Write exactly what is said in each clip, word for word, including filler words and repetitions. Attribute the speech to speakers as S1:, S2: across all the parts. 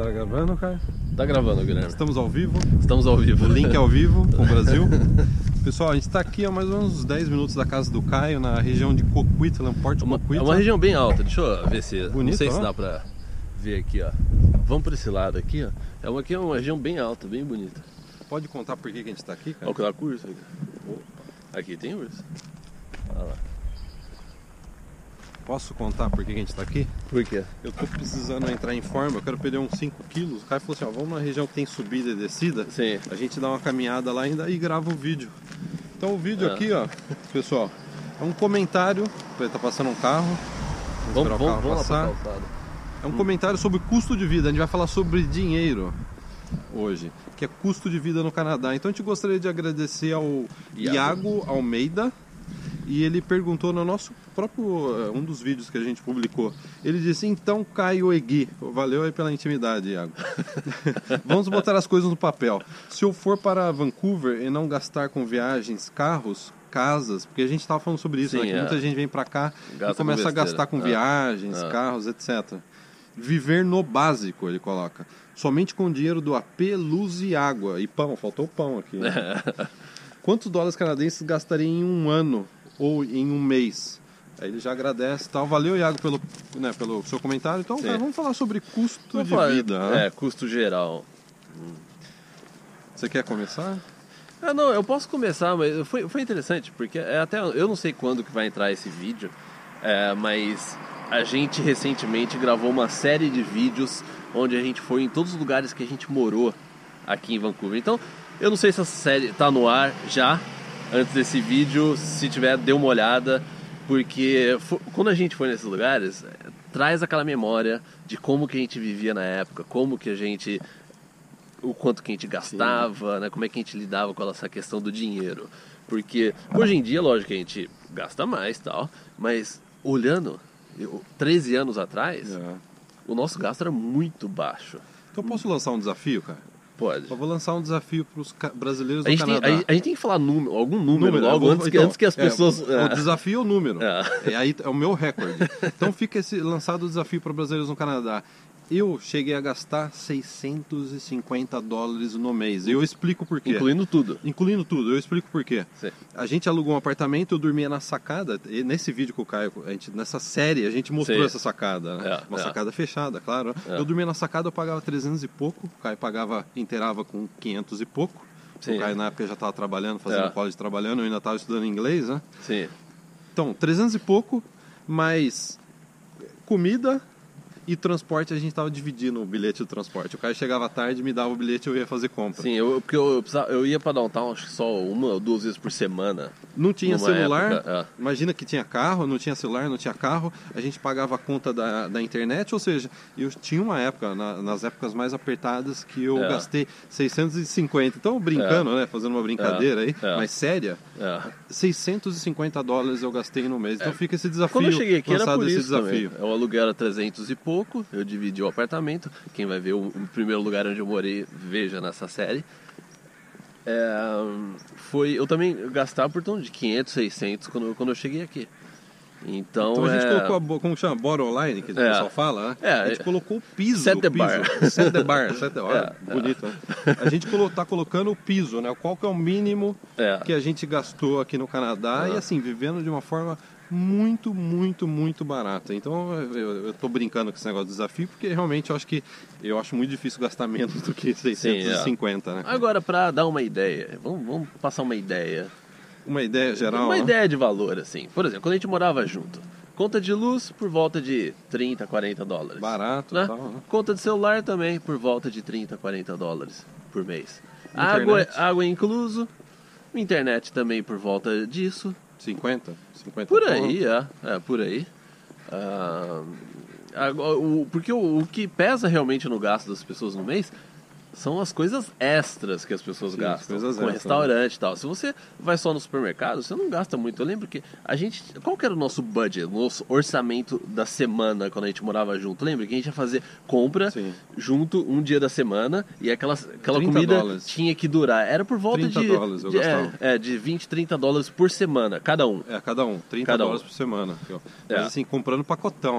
S1: Tá gravando, cara?
S2: Tá gravando, Guilherme.
S1: Estamos ao vivo.
S2: Estamos ao vivo.
S1: O link é ao vivo com o Brasil. Pessoal, a gente está aqui há mais ou menos uns dez minutos da casa do Caio, na região de Coquitlam, Porto
S2: Uma,
S1: Coquitlam.
S2: é uma região bem alta, deixa eu ver se...
S1: Bonito,
S2: não sei
S1: ó.
S2: se dá pra ver aqui, ó. Vamos por esse lado aqui, ó. É uma, aqui é uma região bem alta, bem bonita.
S1: Pode contar por que que a gente está aqui, cara?
S2: Olha o que urso aqui. Aqui tem urso. Olha lá.
S1: Posso contar por que que a gente está aqui?
S2: Por quê?
S1: Eu tô precisando entrar em forma, eu quero perder uns cinco quilos. O Caio falou assim, ó, vamos numa região que tem subida e descida.
S2: Sim.
S1: A gente dá uma caminhada lá ainda e grava o vídeo. Então o vídeo
S2: É.
S1: aqui, ó, pessoal, é um comentário. Tá passando um carro. Vamos,
S2: Vamos,
S1: esperar o
S2: vamos,
S1: carro
S2: vamos lá
S1: passar.
S2: pra calçada.
S1: É um comentário sobre custo de vida. A gente vai falar sobre dinheiro hoje, que é custo de vida no Canadá. Então a gente gostaria de agradecer ao
S2: Iago.
S1: Iago Almeida. E ele perguntou no nosso próprio, um dos vídeos que a gente publicou. Ele disse, então Caio Egui, valeu aí pela intimidade, Iago. Vamos botar as coisas no papel. Se eu for para Vancouver e não gastar com viagens, carros, casas, porque a gente estava falando sobre isso,
S2: Sim,
S1: né? Que
S2: é.
S1: muita gente vem para cá
S2: Gasta
S1: e começa
S2: com
S1: a gastar
S2: besteira.
S1: com
S2: É.
S1: viagens,
S2: É.
S1: carros, etcétera. Viver no básico, ele coloca. Somente com dinheiro do A P, luz e água. E pão, faltou pão aqui. Né? Quantos dólares canadenses gastaria em um ano ou em um mês? Aí ele já agradece e tal. Valeu, Iago, pelo, né, pelo seu comentário. Então,
S2: Sim.
S1: cara, vamos falar sobre custo
S2: Vamos
S1: de
S2: falar,
S1: vida. Né?
S2: É, custo geral.
S1: Você quer começar?
S2: Ah, não, eu posso começar, mas foi, foi interessante, porque é até eu não sei quando que vai entrar esse vídeo, é, mas a gente recentemente gravou uma série de vídeos onde a gente foi em todos os lugares que a gente morou aqui em Vancouver. Então, eu não sei se essa série tá no ar já, antes desse vídeo, se tiver, dê uma olhada, porque fo- quando a gente foi nesses lugares, é, traz aquela memória de como que a gente vivia na época, como que a gente... o quanto que a gente gastava, né? Como é que a gente lidava com essa questão do dinheiro. Porque hoje em dia, lógico que a gente gasta mais e tal, mas olhando, eu, treze anos atrás,
S1: É.
S2: o nosso gasto era muito baixo.
S1: Então, posso lançar um desafio, cara?
S2: Pode.
S1: Eu vou lançar um desafio para os ca- brasileiros
S2: A
S1: do
S2: gente, tem,
S1: Canadá.
S2: a, gente- a gente tem que falar número, algum número,
S1: Número, eu
S2: logo
S1: vou-
S2: antes, que,
S1: então,
S2: antes que as
S1: é,
S2: pessoas...
S1: o
S2: é.
S1: desafio é o número.
S2: É.
S1: É, aí é o meu recorde. Então fica esse lançado o desafio para brasileiros no Canadá. Eu cheguei a gastar seiscentos e cinquenta dólares no mês. E eu explico por quê.
S2: Incluindo tudo.
S1: Incluindo tudo, eu explico por quê.
S2: Sim.
S1: A gente alugou um apartamento, eu dormia na sacada. E nesse vídeo com o Caio, a gente, nessa série, a gente mostrou
S2: Sim.
S1: essa sacada. Né?
S2: É,
S1: Uma
S2: é.
S1: sacada fechada, claro.
S2: É.
S1: Eu dormia na sacada, eu pagava trezentos e pouco. O Caio pagava, inteirava com quinhentos e pouco.
S2: Sim.
S1: O Caio na época já estava trabalhando, fazendo
S2: É.
S1: college trabalhando, eu ainda estava estudando inglês, né?
S2: Sim.
S1: Então, trezentos e pouco, mais comida e transporte, a gente estava dividindo o bilhete do transporte. O Caio chegava à tarde, me dava o bilhete e eu ia fazer compra.
S2: Sim, eu, porque eu, eu, precisava, eu ia pra downtown acho que só uma ou duas vezes por semana.
S1: Não tinha
S2: Numa
S1: celular,
S2: época, é.
S1: imagina que tinha carro, não tinha celular, não tinha carro, a gente pagava a conta da, da internet, ou seja, eu tinha uma época, na- nas épocas mais apertadas, que eu
S2: É.
S1: gastei seiscentos e cinquenta, então brincando, né, fazendo uma brincadeira aí,
S2: É.
S1: mas séria,
S2: É.
S1: seiscentos e cinquenta dólares eu gastei no mês, então fica esse desafio,
S2: Quando eu cheguei aqui era
S1: lançado
S2: por
S1: esse
S2: isso
S1: desafio.
S2: também. O aluguel era trezentos e pouco, eu dividi o apartamento. Quem vai ver o, o primeiro lugar onde eu morei, veja nessa série. É, foi, eu também gastava por torno de quinhentos, seiscentos quando, eu- quando eu cheguei aqui. Então,
S1: Então a gente
S2: é,
S1: colocou, a, bo- como chama, borderline, que o
S2: É.
S1: pessoal fala, né?
S2: É,
S1: a gente
S2: é.
S1: colocou o piso.
S2: Set
S1: o
S2: the
S1: piso.
S2: bar.
S1: Set the bar. Set the, olha,
S2: É,
S1: bonito, né? A gente está colocando o piso, né? Qual que é o mínimo
S2: É.
S1: que a gente gastou aqui no Canadá
S2: É.
S1: e assim, vivendo de uma forma muito, muito, muito barata. Então eu, eu tô brincando com esse negócio de desafio, porque realmente eu acho que eu acho muito difícil gastar menos do que seiscentos e cinquenta, né?
S2: Agora, para dar uma ideia, vamos, vamos passar uma ideia.
S1: Uma ideia geral,
S2: Uma
S1: né?
S2: ideia de valor, assim. Por exemplo, quando a gente morava junto, conta de luz por volta de trinta, quarenta dólares.
S1: Barato,
S2: Né?
S1: tal, né?
S2: Conta de celular também por volta de trinta, quarenta dólares por mês.
S1: Internet?
S2: Água, água incluso. Internet também por volta disso.
S1: cinquenta? cinquenta
S2: Por
S1: pau.
S2: aí, é. É, por aí. Ah, agora, o, porque o, o que pesa realmente no gasto das pessoas no mês são as coisas extras que as pessoas
S1: Sim,
S2: gastam.
S1: as coisas
S2: com
S1: extras,
S2: restaurante e tal. Se você vai só no supermercado, você não gasta muito. Eu lembro que a gente... Qual que era o nosso budget, o nosso orçamento da semana quando a gente morava junto? Lembra que a gente ia fazer compra
S1: Sim.
S2: junto um dia da semana e aquela, aquela
S1: trinta
S2: comida
S1: dólares.
S2: tinha que durar. Era por volta
S1: trinta
S2: de...
S1: dólares eu
S2: de,
S1: gastava.
S2: é, é, de vinte, trinta dólares por semana, cada um.
S1: É, cada um, trinta
S2: Cada um.
S1: dólares por semana. Aqui, ó.
S2: É.
S1: Mas assim, comprando pacotão, né?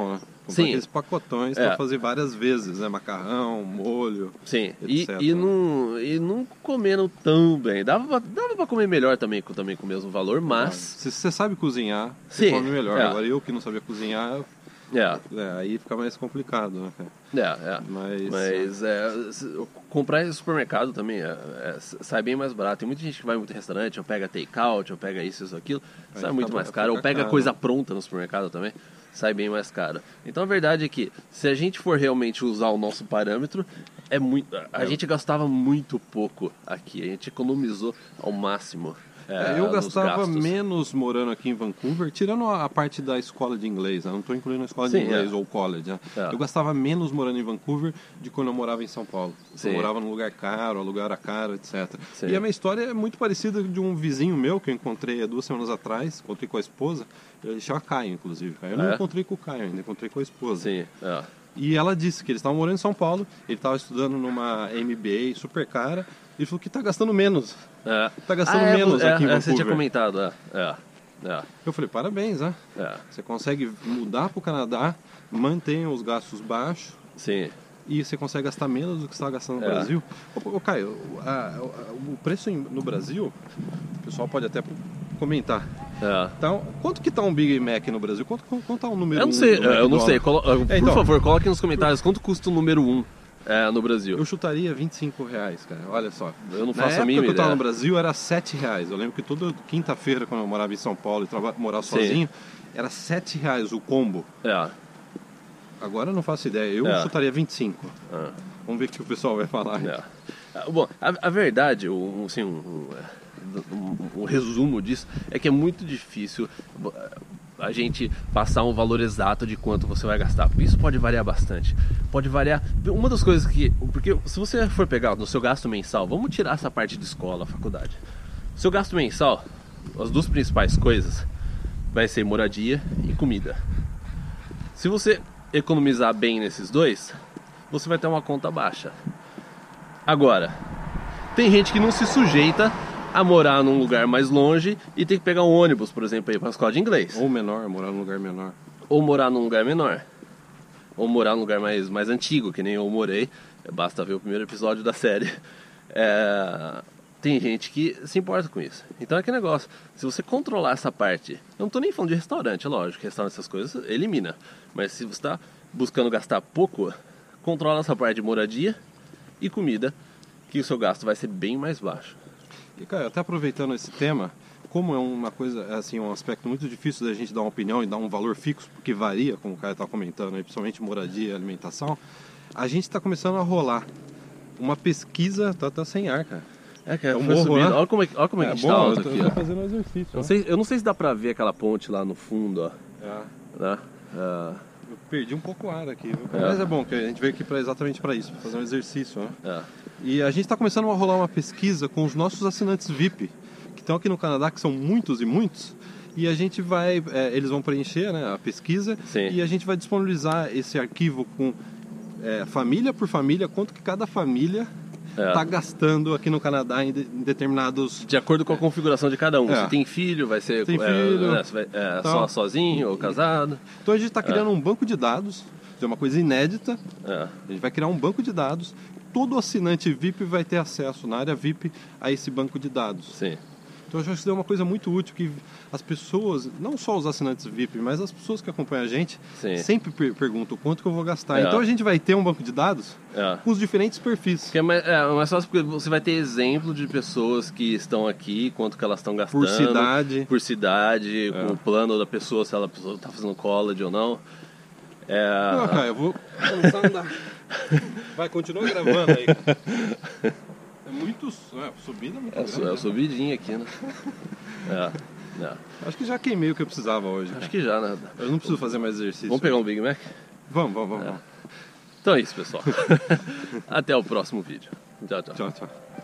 S1: Comprar
S2: Sim.
S1: aqueles pacotões
S2: É.
S1: pra fazer várias vezes, né? Macarrão, molho,
S2: Sim, e,
S1: etcétera.
S2: e, não, e não comendo tão bem. Dava pra, dava pra comer melhor também, com, também com o mesmo valor, mas...
S1: Se você sabe cozinhar, você
S2: Sim,
S1: come melhor.
S2: é.
S1: Agora eu que não sabia cozinhar,
S2: É,
S1: é, aí fica mais complicado, né, cara?
S2: é, é.
S1: Mas,
S2: Mas é, se- comprar em supermercado também é, é, sai bem mais barato. Tem muita gente que vai muito em restaurante, ou pega take-out, ou pega isso, isso, aquilo,
S1: Aí
S2: sai
S1: fica
S2: muito
S1: ba-
S2: mais caro. Ou
S1: fica
S2: pega
S1: caro.
S2: coisa pronta no supermercado também, sai bem mais caro. Então a verdade é que, se a gente for realmente usar o nosso parâmetro, é muito, a
S1: É.
S2: gente gastava muito pouco aqui. A gente economizou ao máximo.
S1: É,
S2: É,
S1: eu
S2: nos
S1: gastava
S2: gastos.
S1: menos morando aqui em Vancouver, tirando a a parte da escola de inglês, né? Não estou incluindo a escola
S2: Sim,
S1: de inglês
S2: é.
S1: ou college, né?
S2: É.
S1: Eu gastava menos morando em Vancouver de quando eu morava em São Paulo.
S2: Sim.
S1: Eu morava num lugar caro, alugar era caro, etcétera.
S2: Sim.
S1: E a minha história é muito parecida de um vizinho meu que eu encontrei há duas semanas atrás, encontrei com a esposa, ele chama Caio, inclusive. Eu não
S2: É?
S1: encontrei com o Caio ainda, encontrei com a esposa.
S2: Sim, é.
S1: E ela disse que eles estavam morando em São Paulo, ele estava estudando numa M B A super cara, e falou que está gastando menos.
S2: É.
S1: Tá gastando
S2: Ah, é,
S1: menos
S2: é,
S1: aqui em
S2: é, Você tinha
S1: Vancouver.
S2: comentado, é. É. É.
S1: Eu falei, parabéns, né?
S2: É.
S1: Você consegue mudar para o Canadá, mantém os gastos baixos
S2: Sim.
S1: e você consegue gastar menos do que você está gastando no
S2: É.
S1: Brasil. Ô, ô Caio, a- a- o preço em- no Brasil, o pessoal pode até comentar.
S2: É.
S1: Então, quanto que tá um Big Mac no Brasil? Quanto, quanto tá um número
S2: Eu não
S1: um
S2: sei,
S1: do
S2: eu não
S1: McDonald's?
S2: sei. Colo- Por
S1: É, então,
S2: favor, coloque nos comentários quanto custa o número um é, no Brasil.
S1: Eu chutaria vinte e cinco reais, cara. Olha só.
S2: Eu não
S1: Na
S2: faço a
S1: época
S2: mínima
S1: que eu tava
S2: ideia.
S1: no Brasil era sete reais. Eu lembro que toda quinta-feira, quando eu morava em São Paulo e traba- morava
S2: Sim.
S1: sozinho, era sete reais o combo.
S2: É.
S1: Agora eu não faço ideia. Eu
S2: É.
S1: chutaria vinte e cinco.
S2: Ah,
S1: Vamos ver o que o pessoal vai falar.
S2: é. Ah, Bom, a, a verdade, um, assim, um, um, um resumo disso é que é muito difícil a gente passar um valor exato de quanto você vai gastar. Porque isso pode variar bastante. Pode variar. Uma das coisas que. Porque se você for pegar no seu gasto mensal, vamos tirar essa parte de escola, faculdade. Seu gasto mensal, as duas principais coisas, vai ser moradia e comida. Se você economizar bem nesses dois, você vai ter uma conta baixa. Agora, tem gente que não se sujeita a morar num lugar mais longe e ter que pegar um ônibus, por exemplo, para ir para a escola de inglês.
S1: Ou menor, morar num lugar menor.
S2: Ou morar num lugar menor. Ou morar num lugar mais, mais antigo, que nem eu morei. Basta ver o primeiro episódio da série. É, tem gente que se importa com isso. Então é que negócio. Se você controlar essa parte... Eu não estou nem falando de restaurante, é lógico. Restaurante, essas coisas, elimina. Mas se você está buscando gastar pouco, controla essa parte de moradia e comida, que o seu gasto vai ser bem mais baixo.
S1: E, cara, até aproveitando esse tema, como é uma coisa, assim, um aspecto muito difícil da gente dar uma opinião e dar um valor fixo, porque varia, como o cara está comentando, aí, principalmente moradia e alimentação, a gente está começando a rolar uma pesquisa, tá, tá sem ar, cara.
S2: É que
S1: É um
S2: foi
S1: morro,
S2: subindo.
S1: né?
S2: Olha como é, olha como é que a gente tá alto
S1: eu tô,
S2: aqui,
S1: eu tô
S2: ó.
S1: fazendo um exercício.
S2: Eu não,
S1: né?
S2: sei, eu não sei se dá pra ver aquela ponte lá no fundo, ó.
S1: É.
S2: Né? É,
S1: Eu perdi um pouco o ar aqui, viu?
S2: É.
S1: Mas é bom, que a gente veio aqui pra, exatamente para isso, pra fazer um exercício, né?
S2: é.
S1: E a gente está começando a rolar uma pesquisa com os nossos assinantes V I P, que estão aqui no Canadá, que são muitos e muitos, e a gente vai, é, eles vão preencher, né, a pesquisa,
S2: Sim.
S1: e a gente vai disponibilizar esse arquivo com é, família por família, quanto que cada família
S2: É.
S1: está gastando aqui no Canadá em, de- em determinados...
S2: De acordo com a configuração de cada um.
S1: É.
S2: Se tem filho, vai ser
S1: Tem
S2: é,
S1: filho,
S2: é, se vai- é,
S1: tal.
S2: só sozinho ou casado.
S1: Então a gente está criando um banco de dados, que é uma coisa inédita,
S2: É.
S1: a gente vai criar um banco de dados, todo assinante V I P vai ter acesso na área V I P a esse banco de dados.
S2: Sim.
S1: Então eu acho que isso é uma coisa muito útil, que as pessoas, não só os assinantes V I P, mas as pessoas que acompanham a gente,
S2: Sim.
S1: sempre per perguntam quanto que eu vou gastar.
S2: É.
S1: Então a gente vai ter um banco de dados
S2: É.
S1: com os diferentes perfis.
S2: Que é mais, é mais fácil porque você vai ter exemplo de pessoas que estão aqui, quanto que elas estão gastando.
S1: Por cidade.
S2: Por cidade,
S1: É.
S2: com o plano da pessoa, se ela está fazendo college ou não. É,
S1: Não, cara, eu vou começar a andar. Vai, continua gravando aí. É muito... É, subida é muito
S2: é,
S1: grande.
S2: é subidinha aqui, né? É, é.
S1: Acho que já queimei o que eu precisava hoje.
S2: Acho
S1: Cara.
S2: que já, né?
S1: Eu não preciso fazer mais exercício.
S2: Vamos pegar um Big Mac?
S1: Vamos, vamos, vamos.
S2: Então é isso, pessoal. Até o próximo vídeo. Tchau, tchau.
S1: Tchau, tchau.